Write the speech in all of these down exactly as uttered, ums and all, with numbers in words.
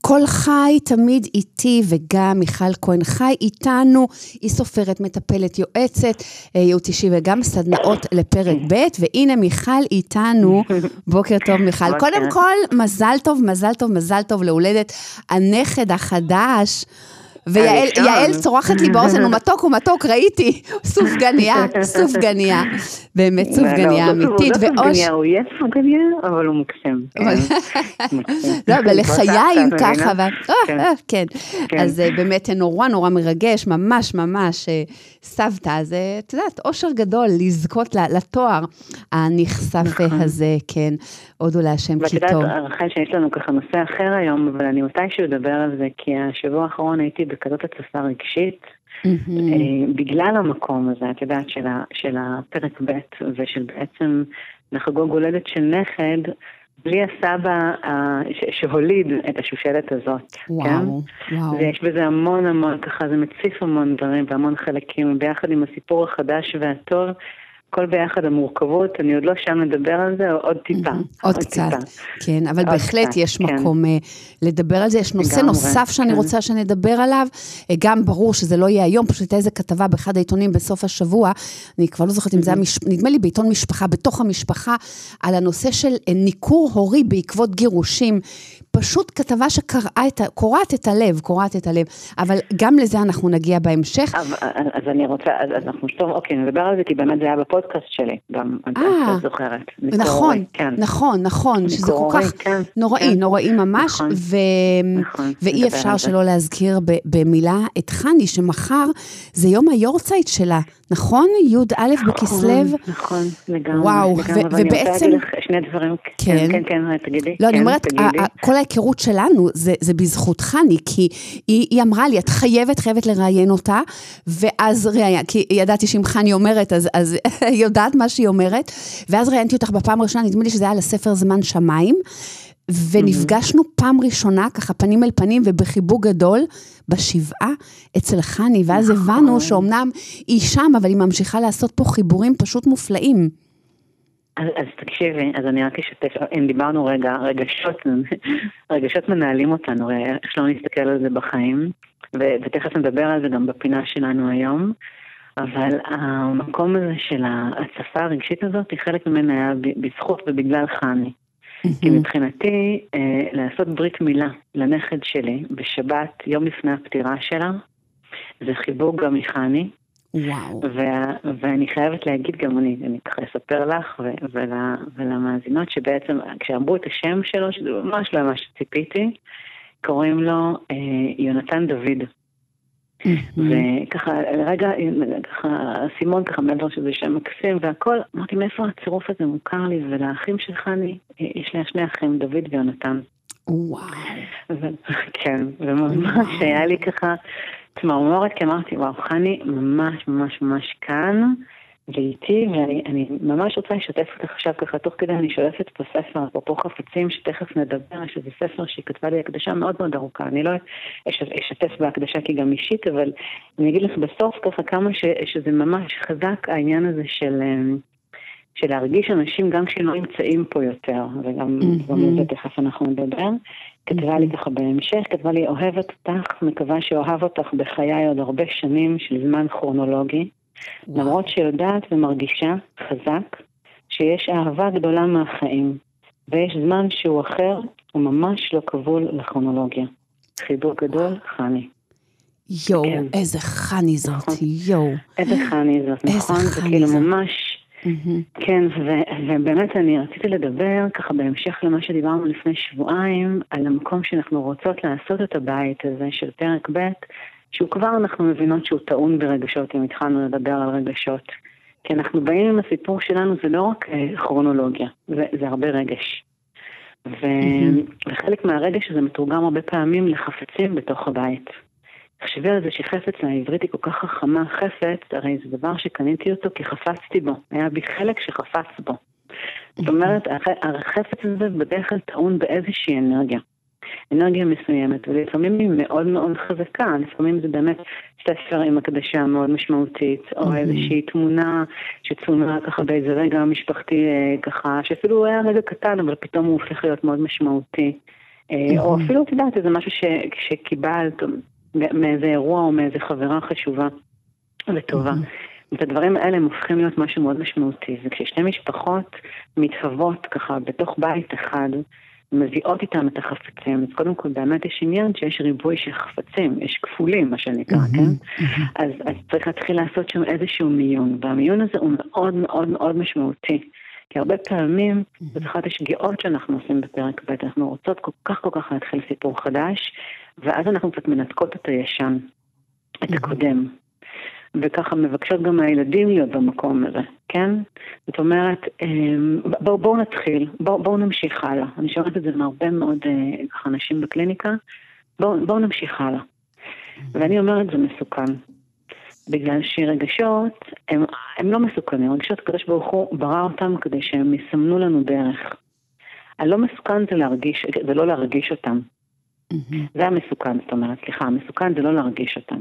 כל חי תמיד איתי, וגם מיכל כהן חי איתנו, היא סופרת, מטפלת, יועצת, ייעוץ אישי וגם סדנאות לפרק ב', והנה מיכל איתנו, בוקר טוב מיכל. קודם כל, מזל טוב, מזל טוב, מזל טוב להולדת הנכד החדש, ויעל צורחת לי באוזן, הוא מתוק, הוא מתוק, ראיתי, סופגניה, סופגניה, באמת סופגניה אמיתית. לא סופגניה, הוא יהיה סופגניה, אבל הוא מקסם. לא, אבל לחיים ככה, כן, אז באמת נורא נורא מרגש, ממש ממש סבתא, אז את יודעת, אושר גדול לזכות לתואר הנכסף הזה, כן, הודו להשם כי טוב. ואת יודעת, רחל, שיש לנו ככה נושא אחר היום, אבל אני מתישהו אדבר על זה, כי השבוע האחרון הייתי בכזאת הצפה רגשית, בגלל המקום הזה, את יודעת, של הפרק ב' ושל בעצם לחגוג הולדת של נכד, בלי הסבא שהוליד את השושלת הזאת. וואו, וואו. ויש בזה המון המון, ככה זה מציף המון דברים והמון חלקים, ביחד עם הסיפור החדש והטוב, כל ביחד המורכבות, אני עוד לא שם לדבר על זה, עוד טיפה. עוד קצת, כן, אבל בהחלט יש מקום לדבר על זה, יש נושא נוסף שאני רוצה שנדבר עליו, גם ברור שזה לא יהיה היום, פשוט הייתה איזה כתבה באחד העיתונים בסוף השבוע, אני כבר לא זוכרת אם זה היה, נדמה לי בעיתון משפחה, בתוך המשפחה, על הנושא של ניכור הורי בעקבות גירושים, פשוט כתבה שקוראת את הלב, קוראת את הלב, אבל גם לזה אנחנו נגיע בהמשך. אז אני רוצה, אז אנחנו שטוב, אוקיי, נדבר על זה, כי באמת זה היה בפודקאסט שלי, גם את זוכרת. נכון, נכון, נכון, שזה כל כך נוראי, נוראי ממש, ואי אפשר שלא להזכיר במילה את חני, שמחר זה יום היורצייט שלה, נכון? י' א' בכסלב. נכון, לגמרי. וואו, ובעצם... שני דברים, כן, כן, כן, תגידי. לא, אני אומרת, כל ההיכרות שלנו, זה בזכות חני, כי היא אמרה לי, את חייבת, חייבת לראיין אותה, ואז ראיין, כי ידעתי שאם חני אומרת, אז היא יודעת מה שהיא אומרת, ואז ראיינתי אותך בפעם הראשונה, נדמה לי שזה היה לספר זמן שמיים, ונפגשנו פעם ראשונה, ככה פנים אל פנים, ובחיבוק גדול, בשבעה אצל חני, ואז הבנו שאומנם היא שם, אבל היא ממשיכה לעשות פה חיבורים פשוט מופלאים. אז, אז תקשיבי, אז אני רק אשתף, אם דיברנו רגע, רגשות, רגשות מנהלים אותנו, איך לא נסתכל על זה בחיים, ו- ותכף נדבר על זה גם בפינה שלנו היום, אבל המקום הזה של ההצפה הרגשית הזאת, היא חלק ממנה היה בזכות ובגלל חני. כי מבחינתי, אה, לעשות ברית מילה לנכד שלי בשבת, יום לפני הפטירה שלה, זה חיבוק גם מחני, וואו. ו- ואני חייבת להגיד גם, אני, אני ככה אספר לך ו- ול- ולמאזינות שבעצם כשאמרו את השם שלו, שזה ממש לא ממש ציפיתי, קוראים לו אה, יונתן דוד. וככה, רגע, ככה, סימון ככה מעבר שזה שם מקסים והכל, אמרתי מאיפה הצירוף הזה מוכר לי, ולאחים שלך אני, יש לי שני אחים, דוד ויונתן. וואו. כן, וממש היה לי ככה, תמרמורת, כי אמרתי, וואו, חני ממש ממש ממש כאן, ואיתי, ואני אני ממש רוצה לשתף אותך עכשיו ככה, תוך כדי אני שולפת פה ספר, אפרופו חפצים, שתכף נדבר, שזה ספר שהיא כתבה לי הקדשה מאוד מאוד ארוכה, אני לא אשתף בהקדשה כי גם אישית, אבל אני אגיד לך בסוף ככה כמה ש, שזה ממש חזק העניין הזה של, של להרגיש אנשים גם כשהם לא נמצאים פה יותר, וגם לזה תכף אנחנו נדבר, כתבה לי ככה בהמשך, כתבה לי אוהבת אותך, מקווה שאוהב אותך בחיי עוד הרבה שנים של זמן כרונולוגי, למרות שיודעת ומרגישה חזק שיש אהבה גדולה מהחיים, ויש זמן שהוא אחר, הוא ממש לא כבול לכרונולוגיה. חיבוק גדול, חני. יו, כן. איזה חני זאת, נכון. יו. איזה חני זאת, נכון? זה כאילו זאת. ממש, mm-hmm. כן, ו- ובאמת אני רציתי לדבר ככה בהמשך למה שדיברנו לפני שבועיים, על המקום שאנחנו רוצות לעשות את הבית הזה של פרק ב', שהוא כבר אנחנו מבינות שהוא טעון ברגשות, אם התחלנו לדבר על רגשות. כי אנחנו באים עם הסיפור שלנו, זה לא רק כרונולוגיה, זה, זה הרבה רגש. ו... mm-hmm. וחלק מהרגש הזה מתורגם הרבה פעמים לחפצים בתוך הבית. תחשבי על זה שחפץ לעברית היא כל כך חכמה, חפץ, הרי זה דבר שקניתי אותו כי חפצתי בו, היה בי חלק שחפץ בו. Mm-hmm. זאת אומרת, החפץ הזה בדרך כלל טעון באיזושהי אנרגיה. אנרגיה מסוימת, ולפעמים היא מאוד מאוד חזקה, לפעמים זה באמת ספר עם הקדשה מאוד משמעותית, או איזושהי תמונה שצולמה ככה באיזה רגע משפחתי ככה, שאפילו הוא היה רגע קטן, אבל פתאום הוא הופך להיות מאוד משמעותי. או אפילו, את יודעת, זה משהו שקיבלת מאיזה אירוע או מאיזה חברה חשובה וטובה. את הדברים האלה הם הופכים להיות משהו מאוד משמעותי, וכששתי משפחות מתהוות ככה בתוך בית אחד, מביאות איתם את החפצים, אז קודם כל באמת יש עניין שיש ריבוי של חפצים, יש כפולים מה שנקרא, כן? אז, אז צריך להתחיל לעשות שם איזשהו מיון, והמיון הזה הוא מאוד מאוד מאוד משמעותי, כי הרבה פעמים, זאת אחת השגיאות שאנחנו עושים בפרק ב', אנחנו רוצות כל כך כל כך להתחיל סיפור חדש, ואז אנחנו קצת מנתקות את הישן, את הקודם. וככה מבקשות גם מהילדים להיות במקום הזה, כן? זאת אומרת, בואו בוא נתחיל, בואו בוא נמשיך הלאה. אני שומעת את זה מהרבה מאוד ככה אנשים בקליניקה, בואו בוא נמשיך הלאה. ואני אומרת, זה מסוכן. בגלל שרגשות, הם, הם לא מסוכנים. רגשות, הקדוש ברוך הוא ברא אותם כדי שהם יסמנו לנו דרך. הלא מסוכן זה להרגיש, זה לא להרגיש אותם. זה המסוכן, זאת אומרת, סליחה, המסוכן זה לא להרגיש אותם.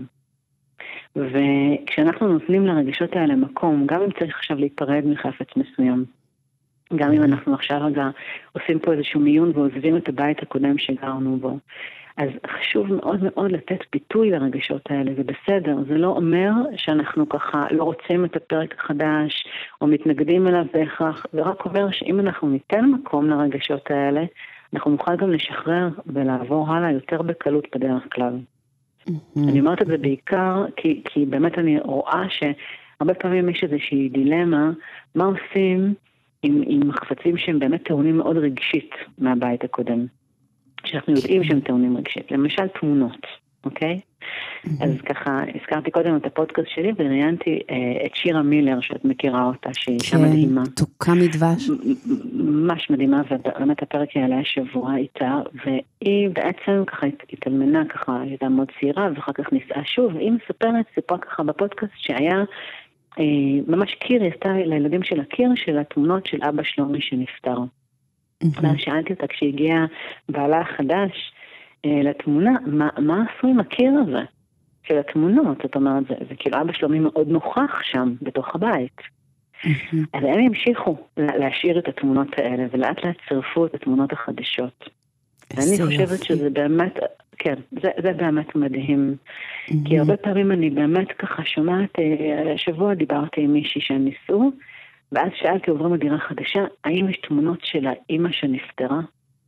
וכשאנחנו נותנים לרגשות האלה מקום, גם אם צריך עכשיו להיפרד מחפץ מסוים, גם אם אנחנו עכשיו רגע עושים פה איזשהו מיון ועוזבים את הבית הקודם שגרנו בו, אז חשוב מאוד מאוד לתת ביטוי לרגשות האלה, זה בסדר, זה לא אומר שאנחנו ככה לא רוצים את הפרק החדש, או מתנגדים אליו בהכרח, זה רק אומר שאם אנחנו ניתן מקום לרגשות האלה, אנחנו נוכל גם לשחרר ולעבור הלאה יותר בקלות בדרך כלל. אני אומרת את זה בעיקר, כי, כי באמת אני רואה שהרבה פעמים יש איזושהי דילמה, מה עושים עם, עם חפצים שהם באמת טעונים מאוד רגשית מהבית הקודם. שאנחנו יודעים שהם טעונים רגשית. למשל תמונות, אוקיי? אז ככה, הזכרתי קודם את הפודקאסט שלי, וראיינתי את שירה מילר, שאת מכירה אותה, שהיא אישה מדהימה. כן, תוקה מדבש. ממש מדהימה, ובאמת הפרק יעלה השבוע איתה, והיא בעצם ככה התאלמנה, ככה הייתה מאוד צעירה, ואחר כך נישאה שוב, והיא מספרת, סיפרה ככה בפודקאסט, שהיה ממש קיר, היא עשתה לילדים של הקיר, של התמונות של אבא שלומי שנפטר. ואז שאלתי אותה, כשהגיע בעלה החדש לתמונה, מה, מה עשו עם הקיר הזה של התמונות? זאת אומרת, זה, זה כאילו אבא שלומי מאוד נוכח שם, בתוך הבית. אז הם המשיכו להשאיר את התמונות האלה, ולאט לאט צרפו את התמונות החדשות. ואני חושבת שזה באמת, כן, זה, זה באמת מדהים. כי הרבה פעמים אני באמת ככה שומעת, השבוע דיברתי עם מישהי שהם ניסו, ואז שאלתי, עוברים לדירה חדשה, האם יש תמונות של האמא שנפטרה?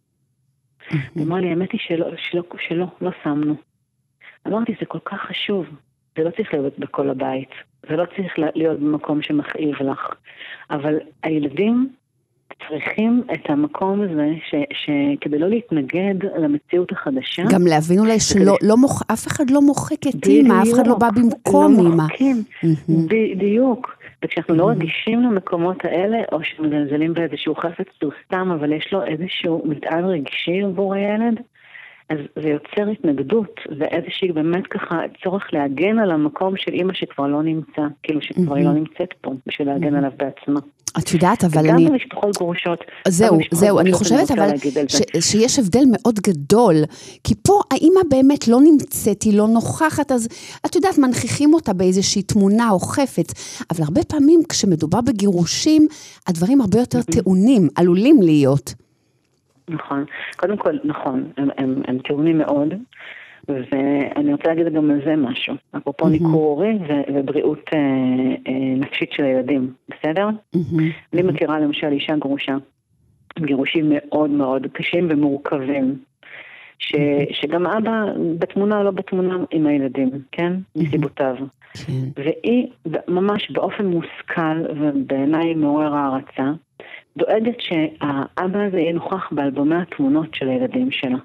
היא אמרה לי, האמת היא שלא, שלא, שלא, לא שמנו. אמרתי, זה כל כך חשוב. זה לא צריך להיות בכל הבית. זה לא צריך להיות במקום שמכאיב לך. אבל הילדים צריכים את המקום הזה, ש, שכדי לא להתנגד למציאות החדשה. גם להבין אולי שלא, לא מוח, אף אחד לא מוחק את אמא, אף אחד לא בא במקום אמא. לא מוחקים, בדיוק. וכשאנחנו לא רגישים למקומות האלה, או שמזלזלים באיזשהו חפץ שהוא סתם, אבל יש לו איזשהו מטען רגשי עבור הילד, אז זה יוצר התנגדות, ואיזושהי באמת ככה צורך להגן על המקום של אמא שכבר לא נמצא, כאילו שכבר היא לא נמצאת פה, בשביל להגן עליו בעצמה. את יודעת, אבל אני... גם במשפחות גרושות. זהו, זהו, אני חושבת אבל שיש הבדל מאוד גדול, כי פה האמא באמת לא נמצאת, היא לא נוכחת, אז את יודעת, מנכיחים אותה באיזושהי תמונה או חפץ, אבל הרבה פעמים כשמדובר בגירושים, הדברים הרבה יותר טעונים, עלולים להיות. נכון, קודם כל, נכון, הם, הם, הם טעונים מאוד, ואני רוצה להגיד גם על זה משהו, אפרופו ניכור הורי ובריאות אה, אה, נפשית של הילדים, בסדר? אני מכירה למשל אישה גרושה, גירושים מאוד מאוד קשים ומורכבים, ש, שגם אבא בתמונה או לא בתמונה עם הילדים, כן? מסיבותיו. והיא ממש באופן מושכל ובעיניי מעורר הערצה, דואגת שהאבא הזה יהיה נוכח באלבומי התמונות של הילדים שלה.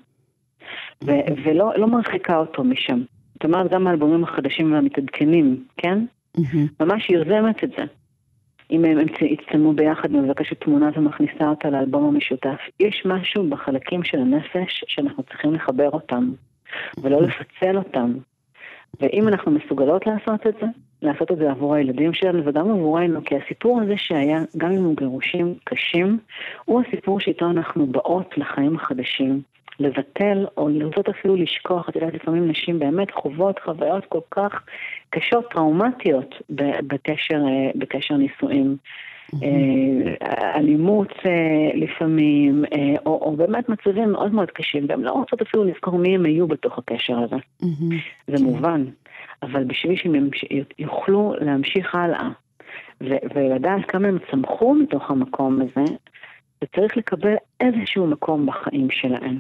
ו- ולא לא מרחיקה אותו משם. זאת אומרת, גם האלבומים החדשים והמתעדכנים, כן? Mm-hmm. ממש יוזמת את זה. אם הם יצטלמו ביחד, מבקשת תמונה ומכניסה אותה לאלבום המשותף. יש משהו בחלקים של הנפש שאנחנו צריכים לחבר אותם, ולא לפצל אותם. ואם אנחנו מסוגלות לעשות את זה, לעשות את זה עבור הילדים שלנו וגם עבורנו, כי הסיפור הזה שהיה, גם אם הוא גירושים קשים, הוא הסיפור שאיתו אנחנו באות לחיים החדשים. לבטל או לרצות אפילו לשכוח, את יודעת, לפעמים נשים באמת חוות חוויות כל כך קשות, טראומטיות בקשר, בקשר נישואים. אלימות לפעמים, או, או באמת מצבים מאוד מאוד קשים, והם לא רוצות אפילו לזכור מי הם היו בתוך הקשר הזה. זה מובן, אבל בשביל שהם יוכלו להמשיך הלאה, ולדעת כמה הם צמחו מתוך המקום הזה, זה צריך לקבל איזשהו מקום בחיים שלהם.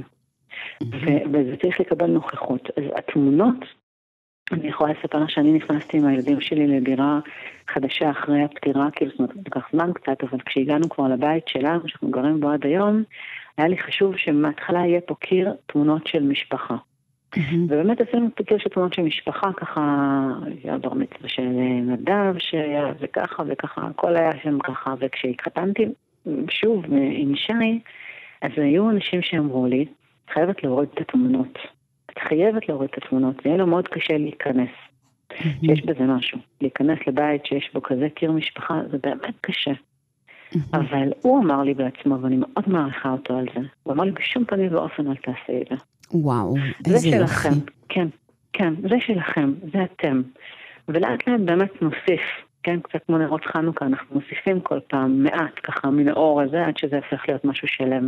וזה צריך לקבל נוכחות. אז התמונות, אני יכולה לספר לך שאני נכנסתי עם הילדים שלי לדירה חדשה אחרי הפטירה, כאילו זאת אומרת, לקח זמן קצת, אבל כשהגענו כבר לבית שלנו, שאנחנו גרים בו עד היום, היה לי חשוב שמההתחלה יהיה פה קיר תמונות של משפחה. ובאמת עשינו קיר של תמונות של משפחה, ככה, היה בר מצווה של נדב, שהיה וככה וככה, הכל היה שם ככה, וכשהתחתנתי שוב עם שי, אז היו אנשים שאמרו לי, חייבת להוריד את התמונות. את חייבת להוריד את התמונות. זה יהיה לו מאוד קשה להיכנס. שיש בזה משהו. להיכנס לבית שיש בו כזה קיר משפחה, זה באמת קשה. אבל הוא אמר לי בעצמו, ואני מאוד מעריכה אותו על זה. הוא אמר לי, בשום פנים ואופן אל תעשה את זה. וואו, איזה יופי. זה שלכם. כן, כן, זה שלכם. זה אתם. ולאט לאט באמת נוסיף. כן, קצת כמו נרות חנוכה, אנחנו מוסיפים כל פעם מעט ככה מן האור הזה, עד שזה הופך להיות משהו שלם.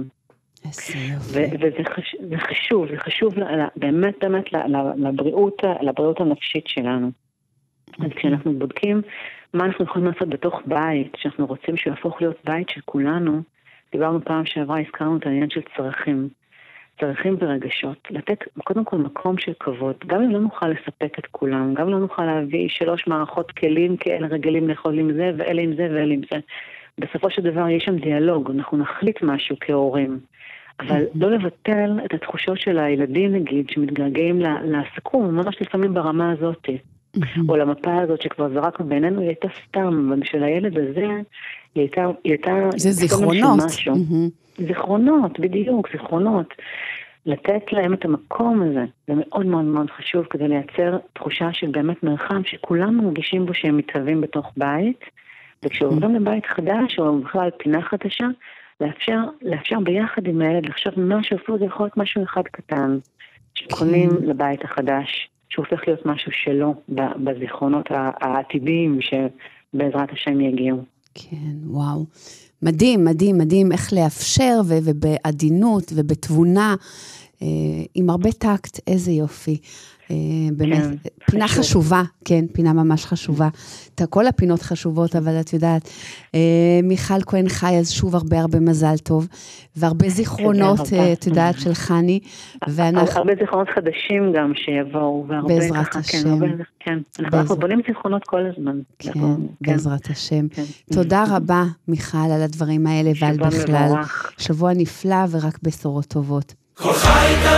וזה חשוב, זה חשוב באמת באמת לבריאות הנפשית שלנו. אז כשאנחנו בודקים מה אנחנו יכולים לעשות בתוך בית, שאנחנו רוצים שיהפוך להיות בית של כולנו, דיברנו פעם שעברה, הזכרנו את העניין של צרכים, צרכים ורגשות, לתת קודם כל מקום של כבוד, גם אם לא נוכל לספק את כולם, גם אם לא נוכל להביא שלוש מערכות כלים כאלה רגלים לאכול עם זה ואלה עם זה ואלה עם זה. בסופו של דבר יש שם דיאלוג, אנחנו נחליט משהו כהורים. אבל לא לבטל את התחושות של הילדים, נגיד, שמתגעגעים לסכום, ממש לפעמים ברמה הזאת, או למפה הזאת שכבר זרקנו בינינו, היא הייתה סתם, אבל בשביל הילד הזה, היא הייתה... זה זיכרונות. זיכרונות, בדיוק, זיכרונות. לתת להם את המקום הזה, זה מאוד מאוד מאוד חשוב, כדי לייצר תחושה של באמת מרחב, שכולם מרגישים בו שהם מתהווים בתוך בית, וכשעוברים לבית חדש, או בכלל פינה חדשה, לאפשר, לאפשר ביחד עם הילד, לחשוב משהו, אפילו זה יכול להיות משהו אחד קטן, שקונים לבית החדש, שהוא הופך להיות משהו שלו, בזיכרונות העתידיים, שבעזרת השם יגיעו. כן, וואו. מדהים, מדהים, מדהים, איך לאפשר, ובעדינות, ובתבונה, עם הרבה טקט, איזה יופי. באמת, פינה חשובה, כן, פינה ממש חשובה. כל הפינות חשובות, אבל את יודעת, מיכל כהן חי, אז שוב הרבה הרבה מזל טוב, והרבה זיכרונות, את יודעת, של חני. הרבה זיכרונות חדשים גם שיבואו, בעזרת השם. כן, אנחנו בונים זיכרונות כל הזמן. כן, בעזרת השם. תודה רבה, מיכל, על הדברים האלה, ועל בכלל. שבוע נפלא ורק בשורות טובות. כל חי